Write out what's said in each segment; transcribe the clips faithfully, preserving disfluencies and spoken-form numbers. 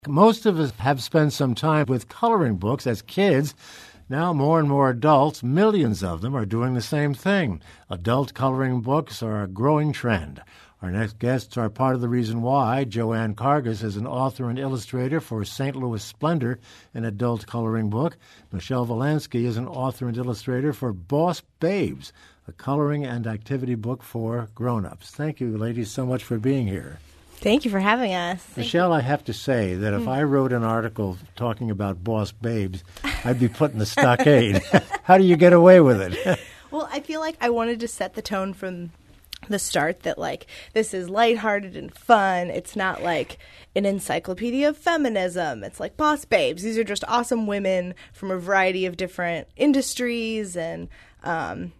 Most of us have spent some time with coloring books as kids. Now more and more adults, millions of them, are doing the same thing. Adult coloring books are a growing trend. Our next guests are part of the reason why. Joanne Karges is an author and illustrator for Saint Louis Splendor, an adult coloring book. Michelle Valansky is an author and illustrator for Boss Babes, a coloring and activity book for grown-ups. Thank you, ladies, so much for being here. Thank you for having us. Michelle, I have to say that if mm. I wrote an article talking about Boss Babes, I'd be put in the stockade. How do you get away with it? Well, I feel like I wanted to set the tone from the start that, like, this is lighthearted and fun. It's not like an encyclopedia of feminism. It's like Boss Babes. These are just awesome women from a variety of different industries and um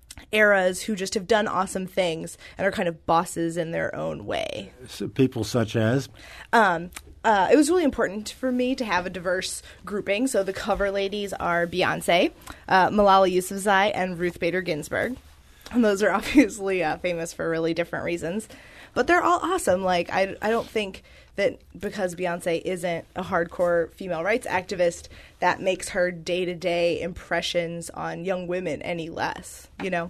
eras who just have done awesome things and are kind of bosses in their own way. So people such as? Um, uh, it was really important for me to have a diverse grouping. So the cover ladies are Beyonce, uh, Malala Yousafzai, and Ruth Bader Ginsburg. And those are obviously uh, famous for really different reasons. But they're all awesome. Like, I, I don't think that because Beyonce isn't a hardcore female rights activist, that makes her day-to-day impressions on young women any less, you know?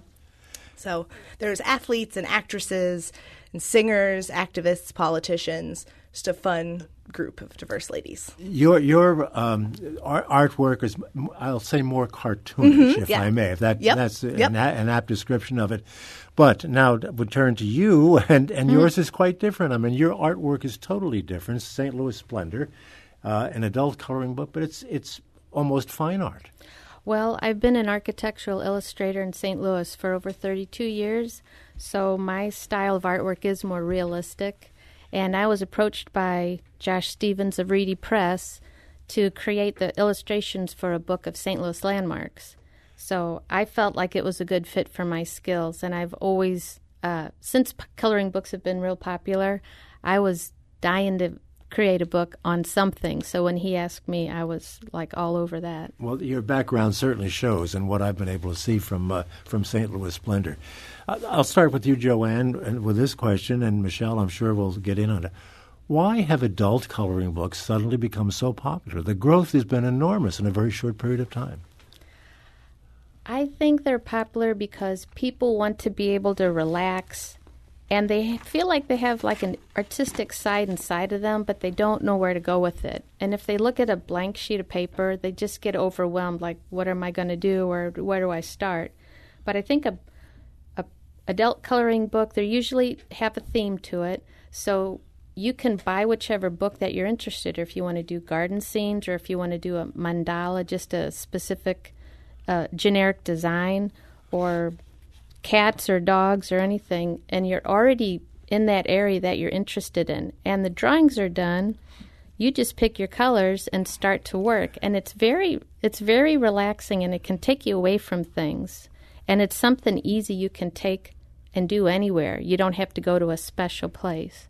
So there's athletes and actresses and singers, activists, politicians, just a fun group of diverse ladies. Your your um, art, artwork is, I'll say, more cartoonish, Mm-hmm, if yeah. I may, if that Yep. that's Yep. an, an apt description of it. But now we turn to you, and, and Mm-hmm. yours is quite different. I mean, your artwork is totally different. Saint Louis Splendor, uh, an adult coloring book, but it's it's almost fine art. Well, I've been an architectural illustrator in Saint Louis for over thirty-two years, so my style of artwork is more realistic. And I was approached by Josh Stevens of Reedy Press to create the illustrations for a book of Saint Louis landmarks. So I felt like it was a good fit for my skills, and I've always, uh, since p- coloring books have been real popular, I was dying to create a book on something. So when he asked me, I was like all over that. Well, your background certainly shows in what I've been able to see from uh, from Saint Louis Splendor. I'll start with you, Joanne, and with this question, and Michelle, I'm sure we'll get in on it. Why have adult coloring books suddenly become so popular? The growth has been enormous in a very short period of time. I think they're popular because people want to be able to relax, and they feel like they have like an artistic side inside of them, but they don't know where to go with it. And if they look at a blank sheet of paper, they just get overwhelmed, like, what am I going to do, or where do I start? But I think a, a adult coloring book, they usually have a theme to it, so you can buy whichever book that you're interested in. If you want to do garden scenes, or if you want to do a mandala, just a specific uh, generic design, or cats or dogs or anything, and you're already in that area that you're interested in, and the drawings are done, you just pick your colors and start to work. And it's very it's very relaxing, and it can take you away from things, and it's something easy you can take and do anywhere. You don't have to go to a special place.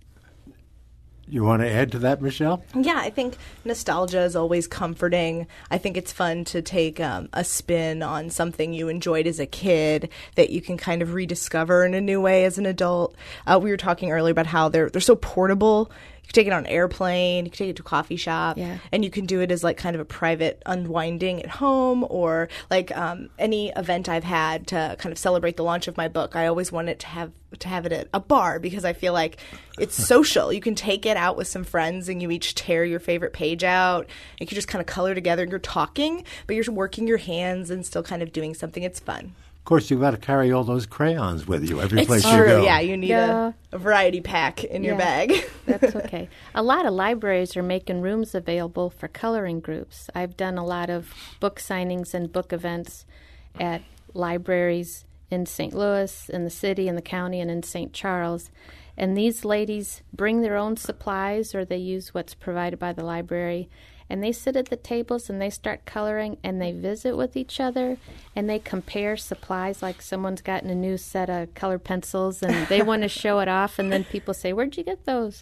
You want to add to that, Michelle? Yeah, I think nostalgia is always comforting. I think it's fun to take um, a spin on something you enjoyed as a kid that you can kind of rediscover in a new way as an adult. Uh, we were talking earlier about how they're they're so portable. You can take it on an airplane, you can take it to a coffee shop, Yeah. and you can do it as like kind of a private unwinding at home, or like um, any event I've had to kind of celebrate the launch of my book. I always wanted to have to have it at a bar because I feel like it's social. You can take it out with some friends and you each tear your favorite page out. You can just kind of color together and you're talking, but you're working your hands and still kind of doing something. It's fun. Of course, you've got to carry all those crayons with you every It's place true. you go. Yeah, you need Yeah. a, a variety pack in your Yeah. bag. That's okay. A lot of libraries are making rooms available for coloring groups. I've done a lot of book signings and book events at libraries in Saint Louis, in the city, in the county, and in Saint Charles. And these ladies bring their own supplies, or they use what's provided by the library, and they sit at the tables and they start coloring, and they visit with each other, and they compare supplies. Like someone's gotten a new set of colored pencils and they want to show it off, and then people say, "Where'd you get those?"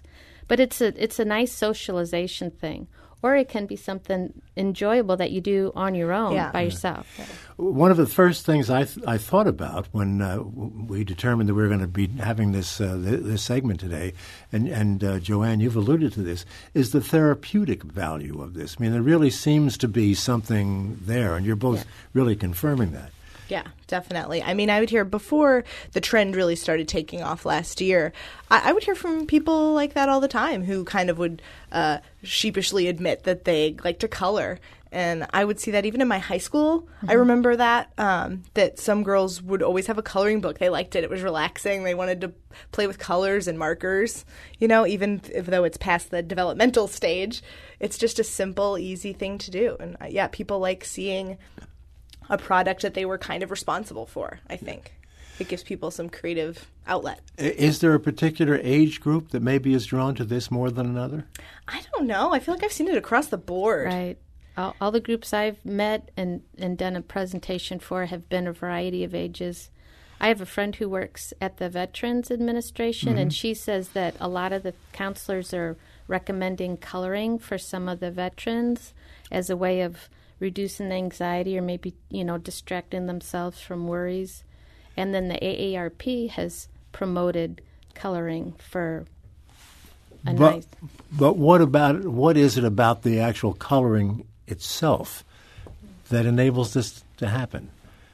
But it's a it's a nice socialization thing. Or it can be something enjoyable that you do on your own yeah. by yourself. One of the first things I th- I thought about when uh, we determined that we were going to be having this uh, th- this segment today, and and uh, Joanne, you've alluded to this, is the therapeutic value of this. I mean, there really seems to be something there, and you're both yeah. really confirming that. Yeah, definitely. I mean, I would hear before the trend really started taking off last year, I, I would hear from people like that all the time who kind of would uh, sheepishly admit that they like to color. And I would see that even in my high school. Mm-hmm. I remember that, um, that some girls would always have a coloring book. They liked it. It was relaxing. They wanted to play with colors and markers, you know, even if, though it's past the developmental stage. It's just a simple, easy thing to do. And, uh, yeah, people like seeing a product that they were kind of responsible for, I think. It gives people some creative outlet. Is there a particular age group that maybe is drawn to this more than another? I don't know. I feel like I've seen it across the board. Right. All, all the groups I've met and, and done a presentation for have been a variety of ages. I have a friend who works at the Veterans Administration, mm-hmm. and she says that a lot of the counselors are recommending coloring for some of the veterans as a way of reducing anxiety or maybe, you know, distracting themselves from worries. And then the A A R P has promoted coloring for a but, nice... But what about, what is it about the actual coloring itself that enables this to happen?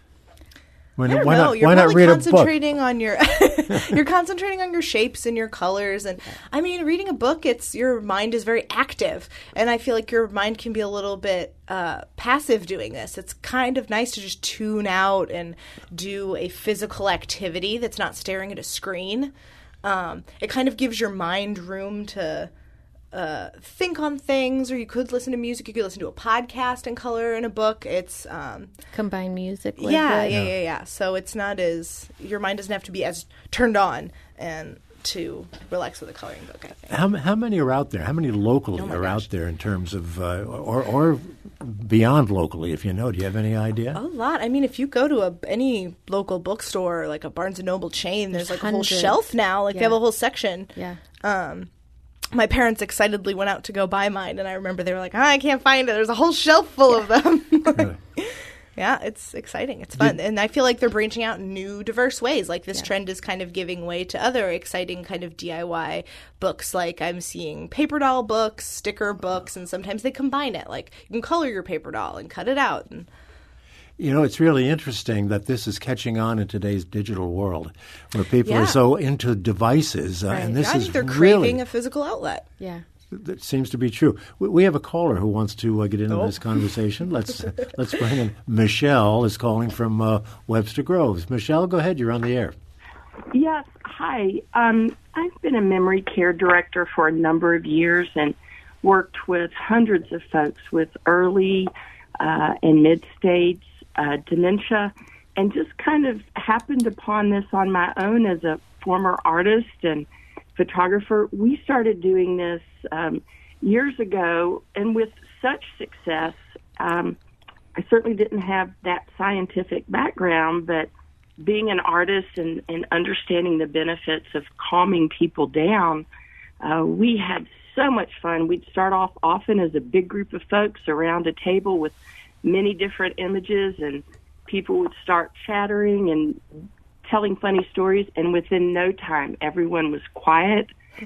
When, I don't why know. Not, you're why probably not read concentrating a book? on your you're concentrating on your shapes and your colors, and I mean, reading a book, it's your mind is very active, and I feel like your mind can be a little bit uh, passive doing this. It's kind of nice to just tune out and do a physical activity that's not staring at a screen. Um, it kind of gives your mind room to uh, think on things, or you could listen to music. You could listen to a podcast and color in a book. It's um, combine music with yeah, it. yeah, yeah, yeah. So it's not as your mind doesn't have to be as turned on and to relax with a coloring book, I think. How how many are out there? How many locally Oh my are gosh. out there in terms of or, or or beyond locally? If you know, do you have any idea? A lot. I mean, if you go to a any local bookstore, like a Barnes and Noble chain, there's, There's like a whole hundreds. shelf now. Like they Yeah. have a whole section. Yeah. Um, my parents excitedly went out to go buy mine, and I remember they were like, oh, I can't find it. There's a whole shelf full of them. Really? Yeah, it's exciting. It's fun. And I feel like they're branching out in new, diverse ways. Like this Yeah. trend is kind of giving way to other exciting kind of D I Y books. Like I'm seeing paper doll books, sticker books, and sometimes they combine it. Like you can color your paper doll and cut it out. And You know, it's really interesting that this is catching on in today's digital world, where people Yeah. are so into devices, uh, Right. and this I is think they're really craving a physical outlet. Yeah. that seems to be true. We, we have a caller who wants to uh, get into Oh. this conversation. Let's uh, let's bring in Michelle is calling from uh, Webster Groves. Michelle, go ahead. You're on the air. Yes, hi. Um, I've been a memory care director for a number of years and worked with hundreds of folks with early uh, and mid-stage uh, dementia, and just kind of happened upon this on my own as a former artist and photographer. We started doing this um, years ago, and with such success. Um, I certainly didn't have that scientific background, but being an artist and, and understanding the benefits of calming people down, uh, we had so much fun. We'd start off often as a big group of folks around a table with many different images, and people would start chattering and telling funny stories, and within no time, everyone was quiet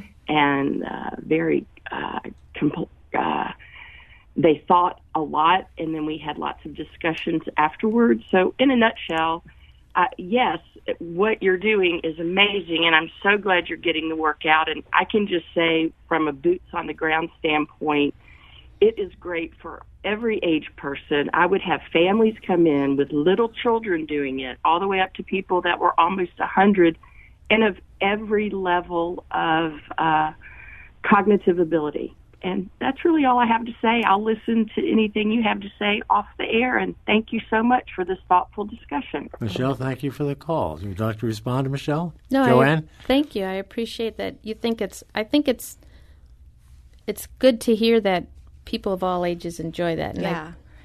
and uh, very uh, compl- uh, they thought a lot, and then we had lots of discussions afterwards. So in a nutshell, uh, yes, what you're doing is amazing, and I'm so glad you're getting the work out. And I can just say from a boots-on-the-ground standpoint, it is great for every age person. I would have families come in with little children doing it, all the way up to people that were almost one hundred, and of every level of uh, cognitive ability. And that's really all I have to say. I'll listen to anything you have to say off the air, and thank you so much for this thoughtful discussion. Michelle, thank you for the call. Would you like to respond to Michelle? No, Joanne? I, thank you. I appreciate that you think it's. I think it's. It's good to hear that people of all ages enjoy that. And Yeah. I,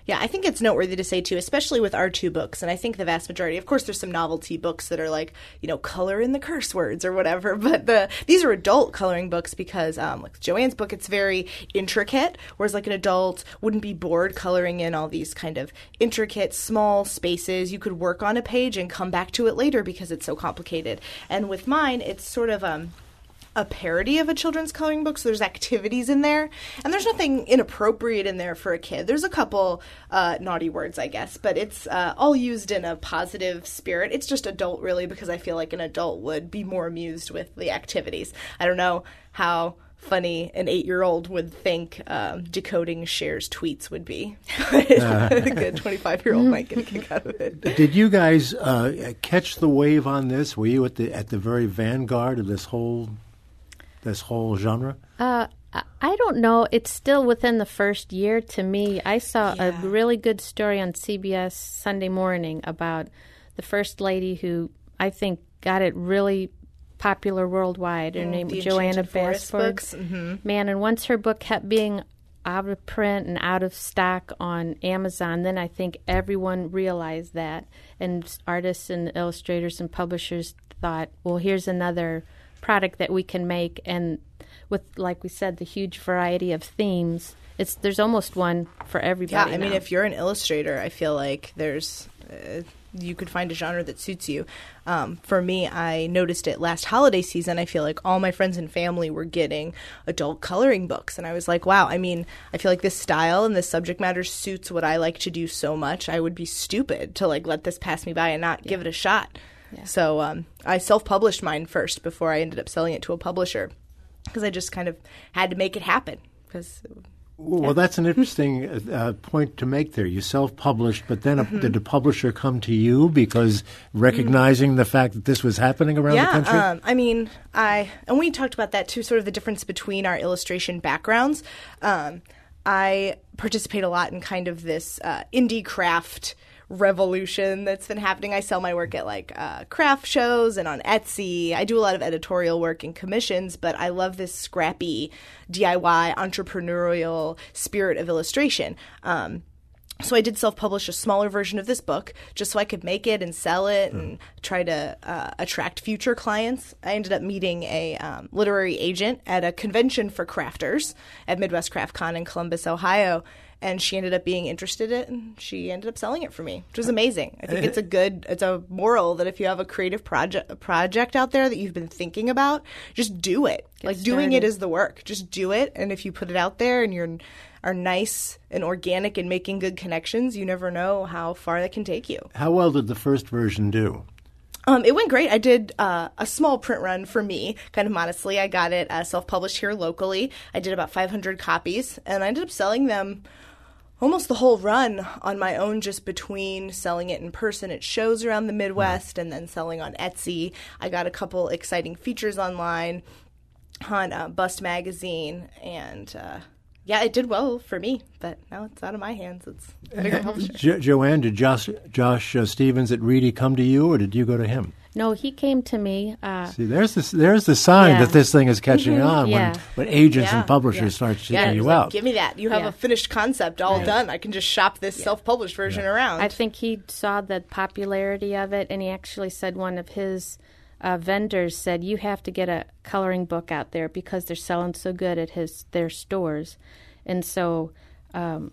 Yeah, I think it's noteworthy to say, too, especially with our two books, and I think the vast majority, of course, there's some novelty books that are like, you know, color in the curse words or whatever, but the these are adult coloring books because, um, like Joanne's book, it's very intricate, whereas like an adult wouldn't be bored coloring in all these kind of intricate, small spaces. You could work on a page and come back to it later because it's so complicated. And with mine, it's sort of... um. a parody of a children's coloring book, so there's activities in there, and there's nothing inappropriate in there for a kid. There's a couple uh, naughty words, I guess, but it's uh, all used in a positive spirit. It's just adult, really, because I feel like an adult would be more amused with the activities. I don't know how funny an eight-year-old would think um, decoding Cher's tweets would be. uh. I think a twenty-five-year-old might get a kick out of it. Did you guys uh, catch the wave on this? Were you at the at the very vanguard of this whole this whole genre? Uh, I don't know. It's still within the first year to me. I saw Yeah. a really good story on C B S Sunday Morning about the first lady who I think got it really popular worldwide. Her Mm, name the was Joanna Enchanted Forest Basford. books. Mm-hmm. Man, and once her book kept being out of print and out of stock on Amazon, then I think everyone realized that. And artists and illustrators and publishers thought, well, here's another product that we can make. And with, like we said, the huge variety of themes, it's there's almost one for everybody. Yeah, I mean, now. if you're an illustrator, I feel like there's uh, you could find a genre that suits you. Um, for me, I noticed it last holiday season. I feel like all my friends and family were getting adult coloring books, and I was like, wow. I mean, I feel like this style and this subject matter suits what I like to do so much. I would be stupid to like let this pass me by and not give it a shot. Yeah. So um, I self-published mine first before I ended up selling it to a publisher because I just kind of had to make it happen. Because well, yeah. that's an interesting uh, point to make there. You self-published, but then a, mm-hmm. did the publisher come to you because recognizing mm-hmm. the fact that this was happening around yeah, the country? Yeah, um, I mean, I and we talked about that too, sort of the difference between our illustration backgrounds. Um, I participate a lot in kind of this uh, indie craft revolution that's been happening. I sell my work at like uh, craft shows and on Etsy. I do a lot of editorial work and commissions, but I love this scrappy D I Y entrepreneurial spirit of illustration. Um, so I did self-publish a smaller version of this book just so I could make it and sell it and try to uh, attract future clients. I ended up meeting a um, literary agent at a convention for crafters at Midwest Craft Con in Columbus, Ohio. And she ended up being interested in it, and she ended up selling it for me, which was amazing. I think it's a good, it's a moral that if you have a creative project project out there that you've been thinking about, just do it. Get like started. Doing it is the work. Just do it, and if you put it out there and you're are nice and organic and making good connections, you never know how far that can take you. How well did the first version do? Um, it went great. I did uh, a small print run for me, kind of modestly. I got it uh, self-published here locally. I did about five hundred copies, and I ended up selling them almost the whole run on my own, just between selling it in person at shows around the Midwest and then selling on Etsy. I got a couple exciting features online on uh, Bust Magazine, and uh, yeah, it did well for me, but now it's out of my hands. It's a bigger publisher. Jo- Joanne, did Josh, Josh uh, Stevens at Reedy come to you, or did you go to him? No, he came to me. Uh, See, there's this, there's the sign yeah. that this thing is catching mm-hmm. on yeah. when, when agents yeah. and publishers yeah. start checking yeah, you like, out. Give me that. You have yeah. a finished concept all right. done. I can just shop this yeah. self-published version yeah. around. I think he saw the popularity of it, and he actually said one of his uh, vendors said, you have to get a coloring book out there because they're selling so good at his their stores. And so um,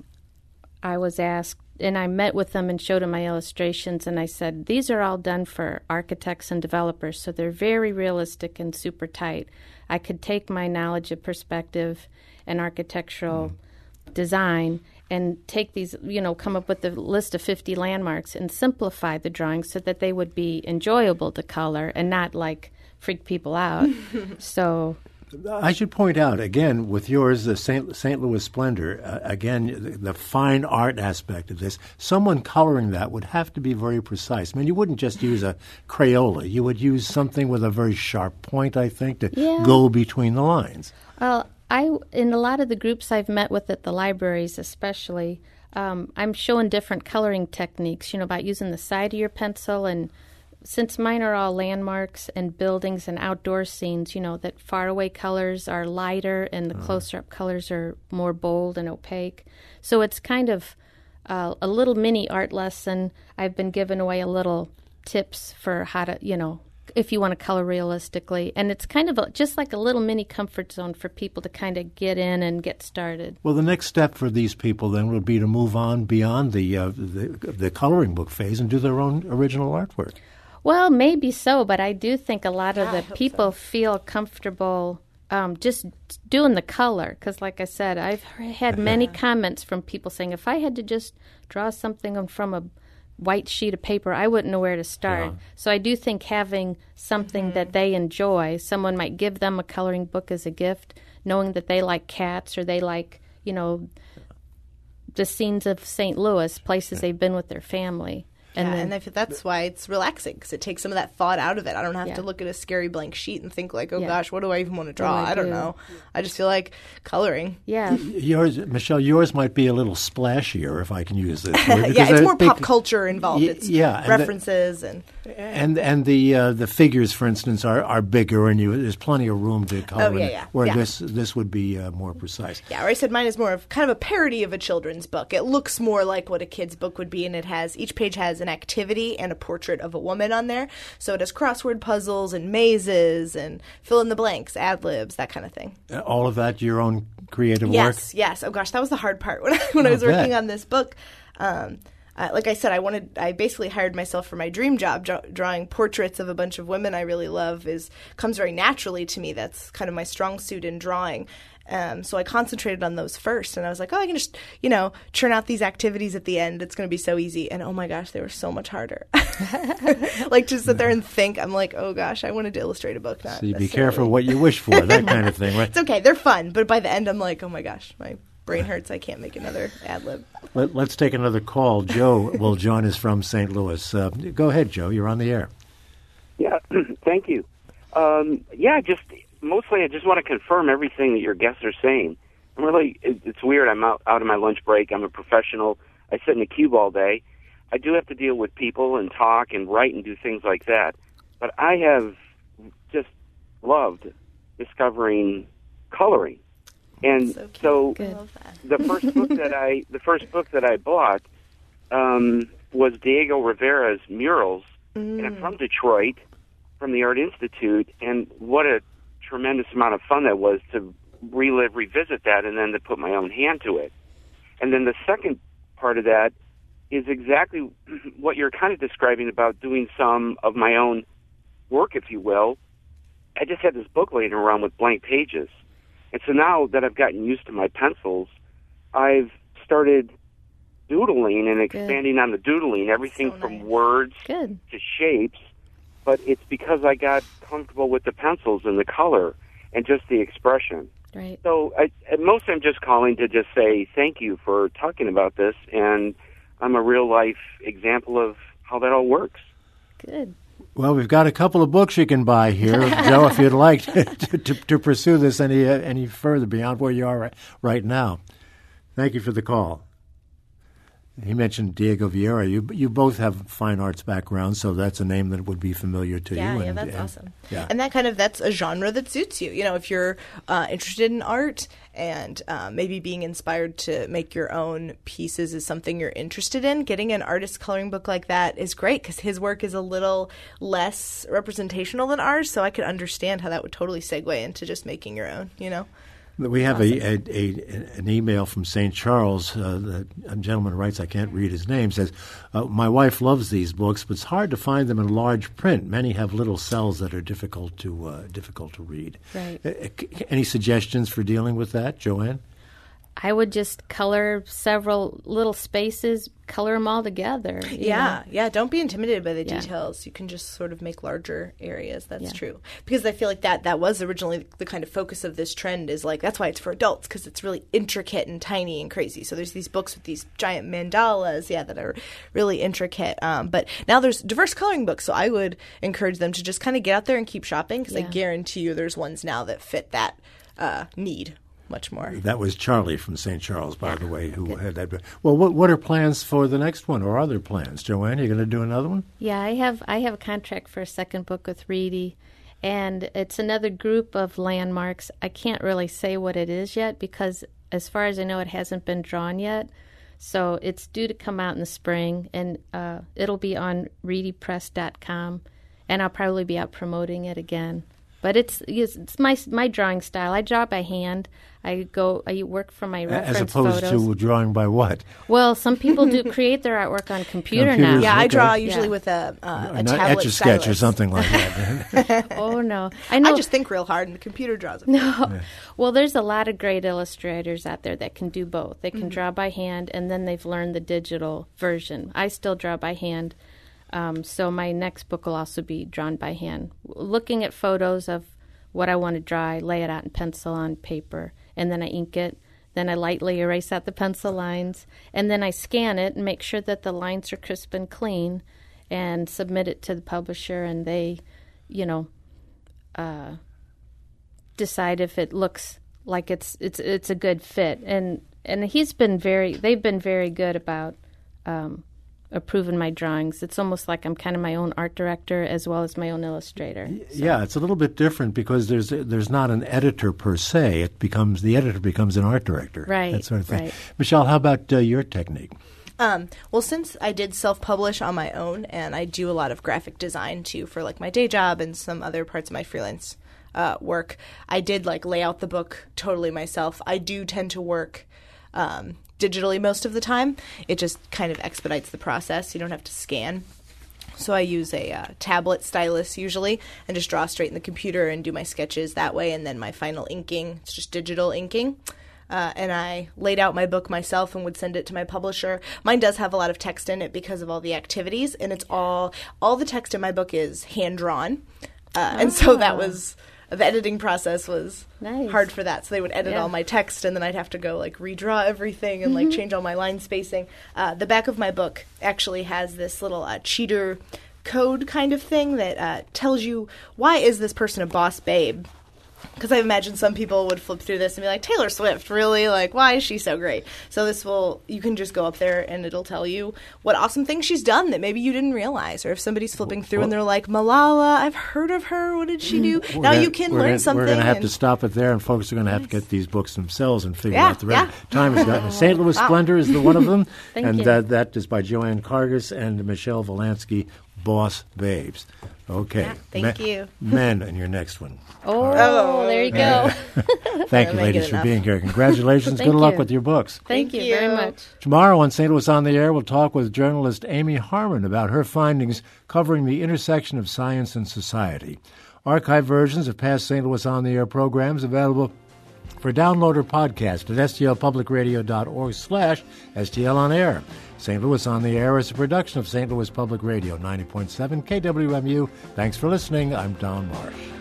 I was asked, and I met with them and showed them my illustrations, and I said, these are all done for architects and developers, so they're very realistic and super tight. I could take my knowledge of perspective and architectural mm. design and take these, you know, come up with a list of fifty landmarks and simplify the drawings so that they would be enjoyable to color and not, like, freak people out. So... I should point out, again, with yours, the Saint Saint Louis Splendor, uh, again, the, the fine art aspect of this, someone coloring that would have to be very precise. I mean, you wouldn't just use a Crayola. You would use something with a very sharp point, I think, to yeah. go between the lines. Well, I, in a lot of the groups I've met with at the libraries especially, um, I'm showing different coloring techniques, you know, about using the side of your pencil, and since mine are all landmarks and buildings and outdoor scenes, you know, that faraway colors are lighter and the uh-huh. closer-up colors are more bold and opaque. So it's kind of uh, a little mini art lesson. I've been giving away a little tips for how to, you know, if you want to color realistically. And it's kind of a, just like a little mini comfort zone for people to kind of get in and get started. Well, the next step for these people then will be to move on beyond the, uh, the, the coloring book phase and do their own original artwork. Well, maybe so, but I do think a lot of Yeah, I the hope people so. feel comfortable um, just doing the color. Because like I said, I've had many comments from people saying, if I had to just draw something from a white sheet of paper, I wouldn't know where to start. Yeah. So I do think having something mm-hmm. that they enjoy, someone might give them a coloring book as a gift, knowing that they like cats or they like, you know, the scenes of Saint Louis, places they've been with their family. And, And yeah, then, and I feel that's why it's relaxing, because it takes some of that thought out of it. I don't have Yeah. to look at a scary blank sheet and think like, oh Yeah. gosh, what do I even want to do draw? I I don't do? know. I just feel like coloring. yeah. Yours, Michelle, yours might be a little splashier, if I can use this word. Yeah, because it's they're more big- pop culture involved. Y- It's yeah, and the- references and And and the uh, the figures, for instance, are, are bigger, and you, there's plenty of room to color. Oh, yeah, in it, yeah, Where yeah. this this would be uh, more precise. yeah, or I said mine is more of kind of a parody of a children's book. It looks more like what a kid's book would be, and it has each page has an activity and a portrait of a woman on there. So it has crossword puzzles and mazes and fill in the blanks, ad libs, that kind of thing. Uh, All of that your own creative Yes, yes. Oh gosh, that was the hard part when I, when I I'll was working bet. on this book. Um, uh, like I said, I wanted. I basically hired myself for my dream job. Draw, drawing portraits of a bunch of women I really love is comes very naturally to me. That's kind of my strong suit in drawing. Um, so I concentrated on those first, and I was like, oh, I can just, you know, churn out these activities at the end. It's going to be so easy. And oh my gosh, they were so much harder. Like to sit there and think. I'm like, oh gosh, I wanted to illustrate a book. Not So you be necessarily. careful what you wish for, that kind of thing, right? It's okay. They're fun, but by the end, I'm like, oh my gosh, my brain hurts. I can't make another ad lib. Let, let's take another call. Joe will join us from Saint Louis. Uh, go ahead, Joe. You're on the air. Yeah, thank you. Um, yeah, just mostly I just want to confirm everything that your guests are saying. I'm really, it, it's weird. I'm out, out of my lunch break. I'm a professional. I sit in a cube all day. I do have to deal with people and talk and write and do things like that. But I have just loved discovering coloring. And So cute. so I love that. the first book that I the first book that I bought um, was Diego Rivera's Murals, and I'm from Detroit, from the Art Institute, and what a tremendous amount of fun that was to relive, revisit that, and then to put my own hand to it. And then the second part of that is exactly what you're kind of describing about doing some of my own work, if you will. I just had this book laying around with blank pages. And so now that I've gotten used to my pencils, I've started doodling and expanding on the doodling, everything So from nice. words Good. to shapes. But it's because I got comfortable with the pencils and the color and just the expression. Right. So I, at most I'm just calling to just say thank you for talking about this, and I'm a real-life example of how that all works. Good. Well, we've got a couple of books you can buy here, Joe, if you'd like to, to, to pursue this any uh, any further beyond where you are right, right now. Thank you for the call. He mentioned Diego Vieira. You you both have fine arts backgrounds, so that's a name that would be familiar to Yeah, you. yeah, and- that's and- awesome. Yeah. And that kind of, that's a genre that suits you. You know, if you're uh, interested in art and uh, maybe being inspired to make your own pieces is something you're interested in, getting an artist coloring book like that is great because his work is a little less representational than ours, so I could understand how that would totally segue into just making your own, you know? We have a, a, a an email from Saint Charles. Uh, the a gentleman writes, I can't read his name, says, uh, my wife loves these books, but it's hard to find them in large print. Many have little cells that are difficult to uh, difficult to read. Right. Uh, c- any suggestions for dealing with that, Joanne? I would just color several little spaces, color them all together. you Yeah, know? yeah. Don't be intimidated by the Yeah. details. You can just sort of make larger areas. That's Yeah. true. Because I feel like that that was originally the kind of focus of this trend is like, that's why it's for adults, because it's really intricate and tiny and crazy. So there's these books with these giant mandalas, yeah, that are really intricate. Um, but now there's diverse coloring books. So I would encourage them to just kind of get out there and keep shopping, because I Yeah. guarantee you there's ones now that fit that uh, need much more. That was Charlie from Saint Charles, by the way, who had that. Well, what what are plans for the next one, or are there plans? Joanne, you going to do another one? Yeah, I have I have a contract for a second book with Reedy, and it's another group of landmarks. I can't really say what it is yet because, as far as I know, it hasn't been drawn yet. So it's due to come out in the spring, and uh, it'll be on reedy press dot com, and I'll probably be out promoting it again. But it's it's my my drawing style. I draw by hand. I go. I work from my reference As opposed photos. to drawing by what? Well, some people do create their artwork on computer Computers, now. Yeah, I Okay. draw usually Yeah. with a, uh, a An tablet Etch-a-Sketch stylus. or something like that. Oh no, I know. I just think real hard, and the computer draws it. No. Well, there's a lot of great illustrators out there that can do both. They can Mm-hmm. draw by hand, and then they've learned the digital version. I still draw by hand, um, so my next book will also be drawn by hand. Looking at photos of what I want to draw, I lay it out in pencil on paper, and then I ink it. Then I lightly erase out the pencil lines, and then I scan it and make sure that the lines are crisp and clean, and submit it to the publisher, and they, you know, uh, decide if it looks like it's it's it's a good fit. And and he's been very they've been very good about um, approving my drawings. It's almost like I'm kind of my own art director as well as my own illustrator. Yeah, it's a little bit different because there's there's not an editor per se. It becomes the editor becomes an art director, Right, That sort of thing. right. Michelle, how about uh, your technique? Um, well, since I did self-publish on my own, and I do a lot of graphic design too for like my day job and some other parts of my freelance uh, work, I did like lay out the book totally myself. I do tend to work um, digitally most of the time. It just kind of expedites the process. You don't have to scan. So I use a uh, tablet stylus usually and just draw straight in the computer and do my sketches that way, and then my final inking, it's just digital inking. Uh, and I laid out my book myself and would send it to my publisher. Mine does have a lot of text in it because of all the activities, and it's all all the text in my book is hand drawn, uh, and so that was the editing process was Nice. hard for that. So they would edit Yeah. all my text, and then I'd have to go like redraw everything and like change all my line spacing. Uh, the back of my book actually has this little uh, cheater code kind of thing that uh, tells you why is this person a boss babe. Because I imagine some people would flip through this and be like, Taylor Swift, really? Like, why is she so great? So this will, you can just go up there and it'll tell you what awesome things she's done that maybe you didn't realize. Or if somebody's flipping through and they're like, Malala, I've heard of her. What did she do? We're now gonna- you can we're learn gonna, something. We're going to have and- to stop it there, and folks are going to have to get these books themselves and figure Yeah, out the rest. yeah. Time has gotten. Saint Louis Splendor is the one of them, Thank and you. That, that is by Joanne Kargas and Michelle Volansky, Boss Babes. Okay. Yeah, thank you. Men in your next one. Oh, Oh, there you go. Thank you, make it ladies, for enough. being here. Congratulations. Thank Good luck you. with your books. Thank, Thank you very you. much. Tomorrow on Saint Louis on the Air, we'll talk with journalist Amy Harmon about her findings covering the intersection of science and society. Archive versions of past Saint Louis on the Air programs available for download or podcast at stlpublicradio.org slash STL on air. Saint Louis on the Air is a production of Saint Louis Public Radio, ninety point seven K W M U. Thanks for listening. I'm Don Marsh.